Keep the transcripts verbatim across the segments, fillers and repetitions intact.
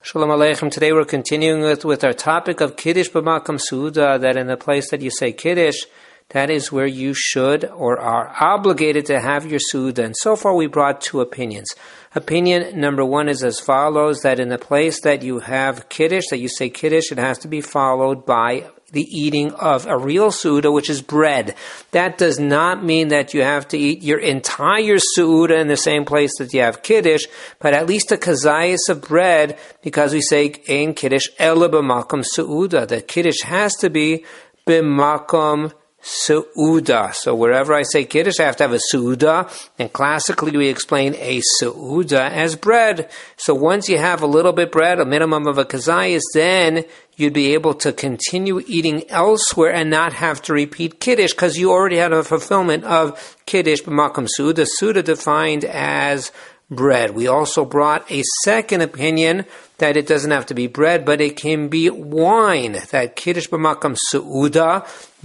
Shalom Aleichem. Today we're continuing with, with our topic of Kiddush b'makam Suda, that in the place that you say Kiddush, that is where you should or are obligated to have your Suda. And so far we brought two opinions. Opinion number one is as follows, that in the place that you have Kiddush, that you say Kiddush, it has to be followed by the eating of a real Suda, which is bread. That does not mean that you have to eat your entire Suda in the same place that you have Kiddush, but at least a kazayas of bread, because we say Ein Kiddush Ela b'makom Suda. The Kiddush has to be b'makom Su'uda. So wherever I say Kiddush, I have to have a Su'uda. And classically we explain a Su'uda as bread. So once you have a little bit bread, a minimum of a kazayas, then you'd be able to continue eating elsewhere and not have to repeat Kiddush, because you already had a fulfillment of Kiddush b'makom Su'uda. Su'uda defined as bread. We also brought a second opinion that it doesn't have to be bread, but it can be wine. That Kiddush b'makom Su'uda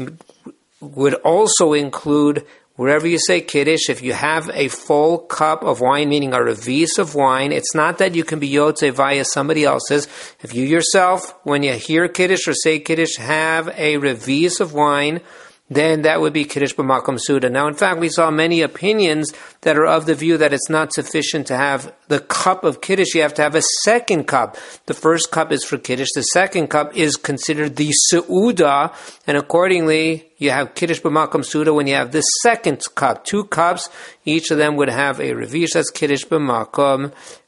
would also include, wherever you say Kiddush, if you have a full cup of wine, meaning a revis of wine, it's not that you can be yotze via somebody else's. If you yourself, when you hear Kiddush or say Kiddush, have a revis of wine, then that would be Kiddush b'makom Suda. Now, in fact, we saw many opinions that are of the view that it's not sufficient to have the cup of Kiddush. You have to have a second cup. The first cup is for Kiddush. The second cup is considered the Su'uda, and accordingly, you have Kiddush b'makom Suda when you have the second cup. Two cups, each of them would have a revish. That's Kiddush b'makom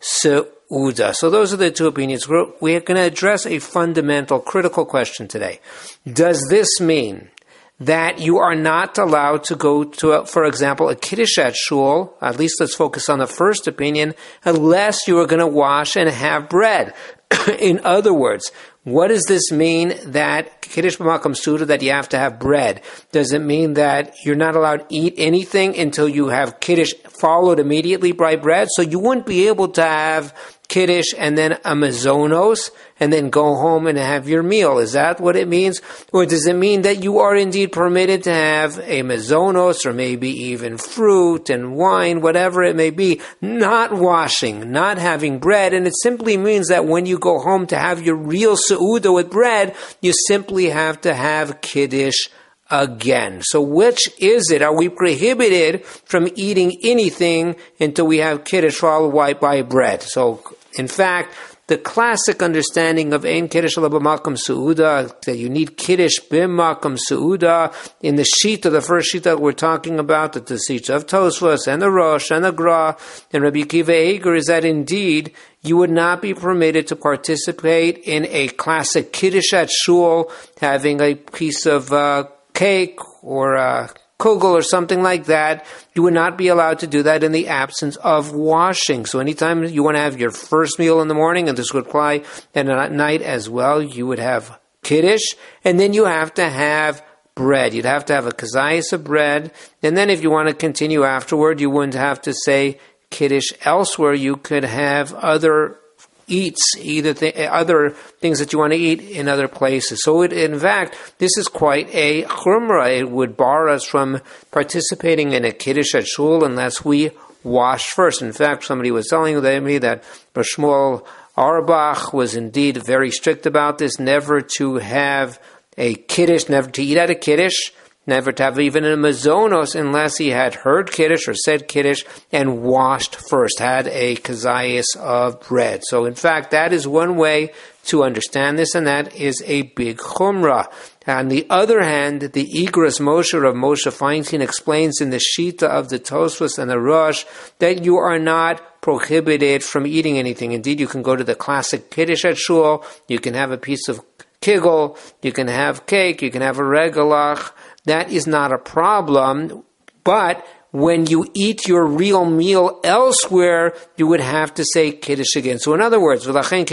Su'uda. So those are the two opinions. We're, we're going to address a fundamental, critical question today. Does this mean that you are not allowed to go to, a, for example, a Kiddush at shul, at least let's focus on the first opinion, unless you are going to wash and have bread? In other words, what does this mean that Kiddush b'makom Suda, that you have to have bread? Does it mean that you're not allowed to eat anything until you have Kiddush followed immediately by bread? So you wouldn't be able to have Kiddush and then a mazonos and then go home and have your meal. Is that what it means? Or does it mean that you are indeed permitted to have a mazonos or maybe even fruit and wine, whatever it may be, not washing, not having bread? And it simply means that when you go home to have your real Su'uda with bread, you simply have to have Kiddush again. So which is it? Are we prohibited from eating anything until we have Kiddush followed by bread? So, in fact, the classic understanding of Ein Kiddush Ela b'makom Su'uda, that you need Kiddush b'makom Su'uda, in the Shita, the first Shita that we're talking about, the Shita of Tosfos and the Rosh and the Gra and Rabbi Akiva Eiger, is that indeed you would not be permitted to participate in a classic Kiddush at shul, having a piece of uh, cake or a kugel or something like that. You would not be allowed to do that in the absence of washing. So anytime you want to have your first meal in the morning, and this would apply at night as well, you would have Kiddush, and then you have to have bread. You'd have to have a kazayas of bread, and then if you want to continue afterward, you wouldn't have to say Kiddush elsewhere. You could have other eats, either th- other things that you want to eat in other places. So it, in fact, this is quite a chumrah. It would bar us from participating in a Kiddush at shul unless we wash first. In fact, somebody was telling me that Shmuel Auerbach was indeed very strict about this, never to have a Kiddush, never to eat at a Kiddush, never to have even a mazonos unless he had heard Kiddush or said Kiddush and washed first, had a kazayas of bread. So in fact, that is one way to understand this, and that is a big chumrah. On the other hand, the Igros Moshe of Moshe Feinstein explains in the Shita of the Tosfos and the Rosh that you are not prohibited from eating anything. Indeed, you can go to the classic Kiddush at shul, you can have a piece of kigel, you can have cake, you can have a regalach. That is not a problem, but when you eat your real meal elsewhere, you would have to say Kiddush again. So in other words, if you want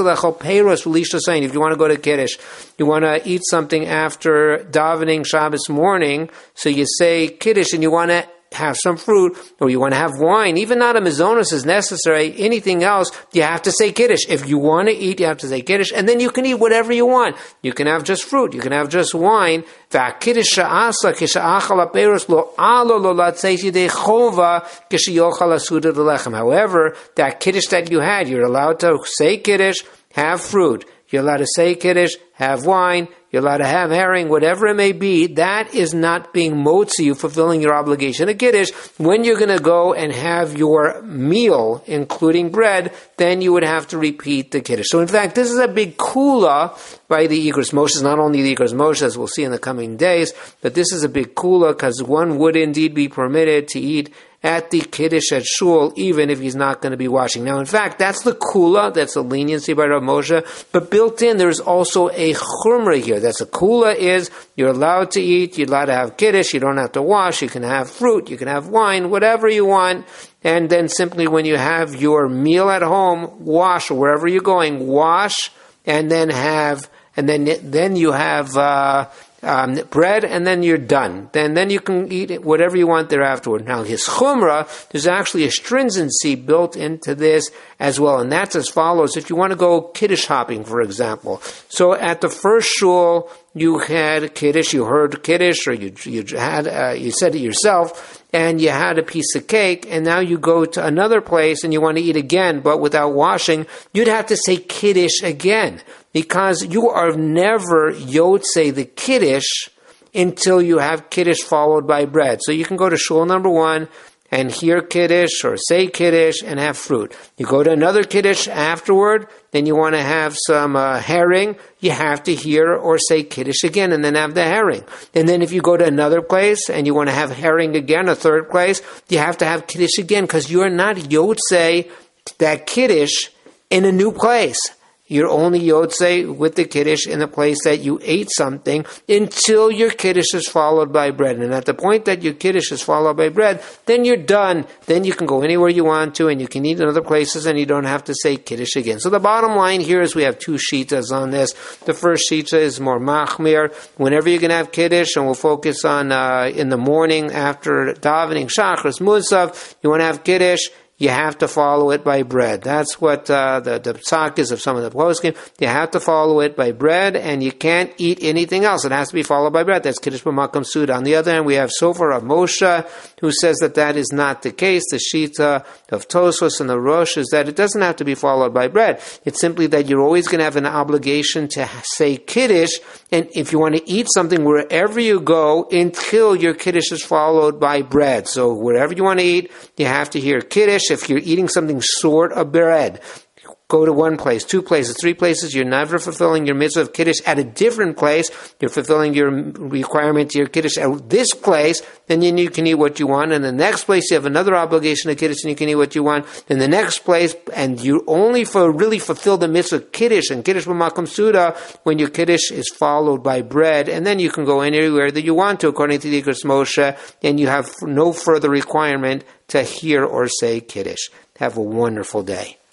to go to Kiddush, you want to eat something after davening Shabbos morning, so you say Kiddush and you want to have some fruit, or you want to have wine, even not a mazonos is necessary, anything else, you have to say Kiddush. If you want to eat, you have to say Kiddush, and then you can eat whatever you want. You can have just fruit, you can have just wine. However, that Kiddush that you had, you're allowed to say Kiddush, have fruit. You're allowed to say Kiddush, have wine, you're allowed to have herring, whatever it may be. That is not being motzi, you fulfilling your obligation of Kiddush. When you're going to go and have your meal, including bread, then you would have to repeat the Kiddush. So in fact, this is a big kula by the Igros Moshe, not only the Igros Moshe, as we'll see in the coming days, but this is a big kula because one would indeed be permitted to eat at the Kiddush at Shul, even if he's not going to be washing. Now, in fact, that's the kula, that's a leniency by Rav Moshe, but built in, there's also a chumrah here. That's a kula is, you're allowed to eat, you're allowed to have Kiddush, you don't have to wash, you can have fruit, you can have wine, whatever you want, and then simply when you have your meal at home, wash, or wherever you're going, wash, and then have, and then, then you have, uh, Um, bread, and then you're done. Then then you can eat whatever you want there afterward. Now, his chumrah, there's actually a stringency built into this as well, and that's as follows. If you want to go Kiddush hopping, for example. So at the first shul, you had Kiddush, you heard Kiddush, or you you had uh, you said it yourself, and you had a piece of cake, and now you go to another place and you want to eat again, but without washing, you'd have to say Kiddush again, because you are never Yotzei the Kiddush until you have Kiddush followed by bread. So you can go to shul number one and hear Kiddush or say Kiddush and have fruit. You go to another Kiddush afterward, then you want to have some uh, herring, you have to hear or say Kiddush again and then have the herring. And then if you go to another place and you want to have herring again, a third place, you have to have Kiddush again, because you are not Yotzei that Kiddush in a new place. You're only Yotzei with the Kiddush in the place that you ate something until your Kiddush is followed by bread. And at the point that your Kiddush is followed by bread, then you're done. Then you can go anywhere you want to, and you can eat in other places, and you don't have to say Kiddush again. So the bottom line here is we have two shitas on this. The first shita is more machmir. Whenever you're going to have Kiddush, and we'll focus on uh, in the morning after davening Shachris Musaf, you want to have Kiddush, you have to follow it by bread. That's what uh, the, the psak is of some of the poskim. You have to follow it by bread, and you can't eat anything else. It has to be followed by bread. That's Kiddush B'Makam Suda. On the other hand, we have Sofer of Moshe, who says that that is not the case. The Shita of Tosfos and the Rosh is that it doesn't have to be followed by bread. It's simply that you're always going to have an obligation to say Kiddush, and if you want to eat something wherever you go until your Kiddush is followed by bread. So wherever you want to eat, you have to hear Kiddush. If you're eating something short of bread, go to one place, two places, three places, you're never fulfilling your mitzvah of Kiddush at a different place. You're fulfilling your requirement to your Kiddush at this place, then you can eat what you want. And the next place, you have another obligation of Kiddush, and you can eat what you want. Then the next place, and you only for really fulfill the mitzvah of Kiddush, and Kiddush B'Makam Suda, when your Kiddush is followed by bread, and then you can go anywhere that you want to, according to the Igros Moshe, and you have no further requirement to hear or say Kiddush. Have a wonderful day.